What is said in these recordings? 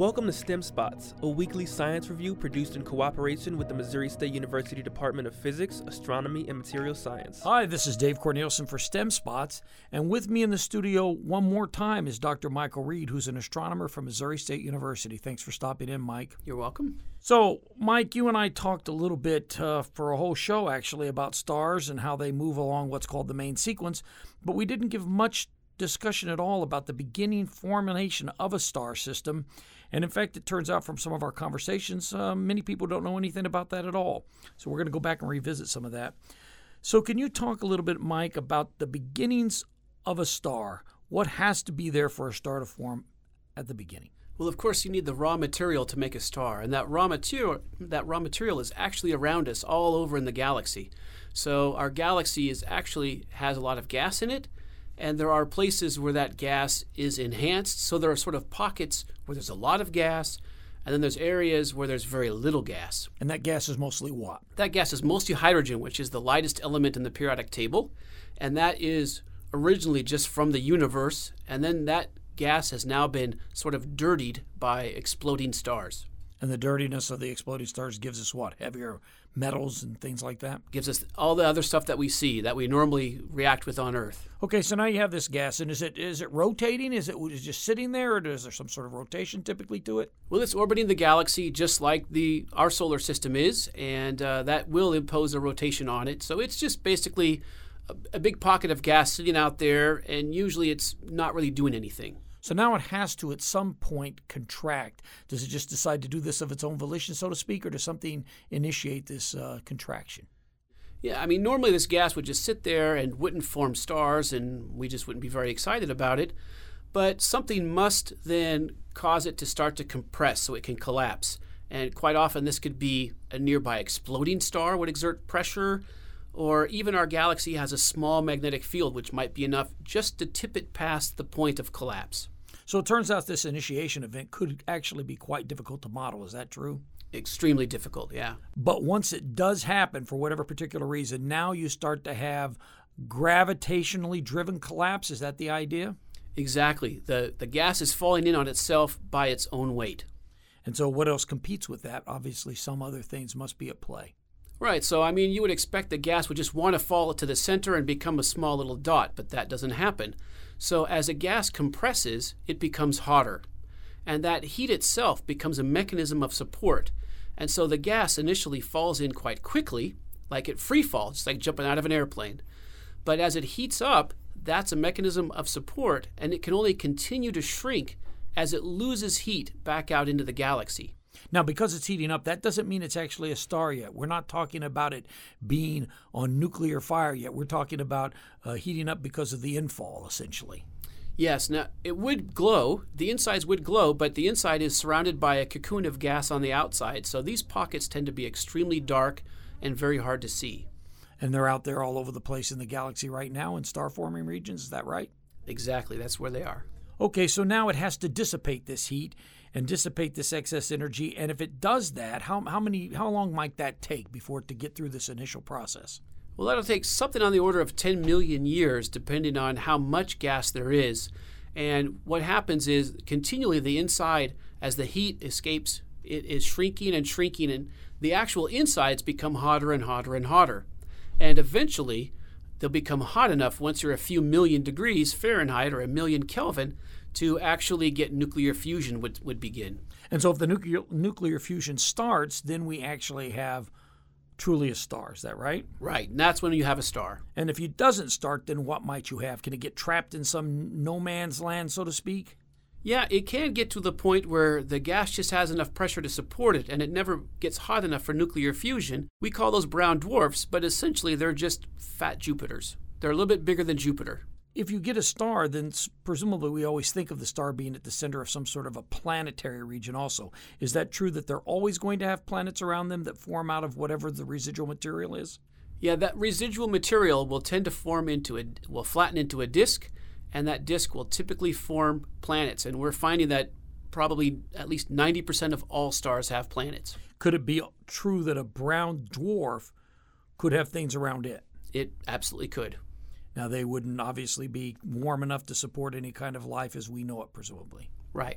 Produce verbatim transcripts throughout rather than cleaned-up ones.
Welcome to STEM Spots, a weekly science review produced in cooperation with the Missouri State University Department of Physics, Astronomy, and Material Science. Hi, this is Dave Cornelison for STEM Spots, and with me in the studio one more time is Doctor Michael Reed, who's an astronomer from Missouri State University. Thanks for stopping in, Mike. You're welcome. So, Mike, you and I talked a little bit uh, for a whole show, actually, about stars and how they move along what's called the main sequence, but we didn't give much discussion at all about the beginning formation of a star system. And in fact, it turns out from some of our conversations, uh, many people don't know anything about that at all. So we're going to go back and revisit some of that. So can you talk a little bit, Mike, about the beginnings of a star? What has to be there for a star to form at the beginning? Well, of course, you need the raw material to make a star, and that raw material that raw material is actually around us all over in the galaxy. So our galaxy is actually has a lot of gas in it, and there are places where that gas is enhanced. So there are sort of pockets where there's a lot of gas, and then there's areas where there's very little gas. And that gas is mostly what? That gas is mostly hydrogen, which is the lightest element in the periodic table, and that is originally just from the universe, and then that gas has now been sort of dirtied by exploding stars. And the dirtiness of the exploding stars gives us what? Heavier metals and things like that? Gives us all the other stuff that we see, that we normally react with on Earth. Okay, so now you have this gas, and is it is it rotating? Is it, is it just sitting there, or is there some sort of rotation typically to it? Well, it's orbiting the galaxy just like the our solar system is, and uh, that will impose a rotation on it. So it's just basically a, a big pocket of gas sitting out there, and usually it's not really doing anything. So now it has to, at some point, contract. Does it just decide to do this of its own volition, so to speak, or does something initiate this uh, contraction? Yeah, I mean, normally this gas would just sit there and wouldn't form stars, and we just wouldn't be very excited about it. But something must then cause it to start to compress so it can collapse. And quite often this could be a nearby exploding star would exert pressure, or even our galaxy has a small magnetic field, which might be enough just to tip it past the point of collapse. So it turns out this initiation event could actually be quite difficult to model. Is that true? Extremely difficult, yeah. But once it does happen, for whatever particular reason, now you start to have gravitationally driven collapse. Is that the idea? Exactly. The, the gas is falling in on itself by its own weight. And so what else competes with that? Obviously, some other things must be at play. Right, so I mean, you would expect the gas would just want to fall to the center and become a small little dot, but that doesn't happen. So as a gas compresses, it becomes hotter, and that heat itself becomes a mechanism of support. And so the gas initially falls in quite quickly, like it free falls, just like jumping out of an airplane. But as it heats up, that's a mechanism of support, and it can only continue to shrink as it loses heat back out into the galaxy. Now, because it's heating up, that doesn't mean it's actually a star yet. We're not talking about it being on nuclear fire yet. We're talking about uh, heating up because of the infall, essentially. Yes. Now, it would glow. The insides would glow, but the inside is surrounded by a cocoon of gas on the outside. So these pockets tend to be extremely dark and very hard to see. And they're out there all over the place in the galaxy right now in star-forming regions. Is that right? Exactly. That's where they are. Okay, so now it has to dissipate this heat and dissipate this excess energy. And if it does that, how how many how long might that take before it to get through this initial process? Well, that'll take something on the order of ten million years, depending on how much gas there is. And what happens is continually the inside, as the heat escapes, it is shrinking and shrinking, and the actual insides become hotter and hotter and hotter. And eventually, they'll become hot enough once you're a few million degrees Fahrenheit or a million Kelvin to actually get nuclear fusion would, would begin. And so if the nuclear nuclear fusion starts, then we actually have truly a star. Is that right? Right. And that's when you have a star. And if it doesn't start, then what might you have? Can it get trapped in some no man's land, so to speak? Yeah, it can get to the point where the gas just has enough pressure to support it, and it never gets hot enough for nuclear fusion. We call those brown dwarfs, but essentially they're just fat Jupiters. They're a little bit bigger than Jupiter. If you get a star, then presumably we always think of the star being at the center of some sort of a planetary region also. Is that true that they're always going to have planets around them that form out of whatever the residual material is? Yeah, that residual material will tend to form into a, will flatten into a disk, and that disk will typically form planets. And we're finding that probably at least ninety percent of all stars have planets. Could it be true that a brown dwarf could have things around it? It absolutely could. Now, they wouldn't obviously be warm enough to support any kind of life as we know it, presumably. Right.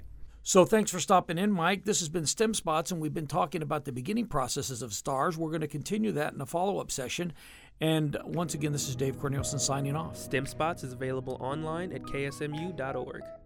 So thanks for stopping in, Mike. This has been STEM Spots, and we've been talking about the beginning processes of stars. We're going to continue that in a follow-up session. And once again, this is Dave Cornelison signing off. STEM Spots is available online at K S M U dot org.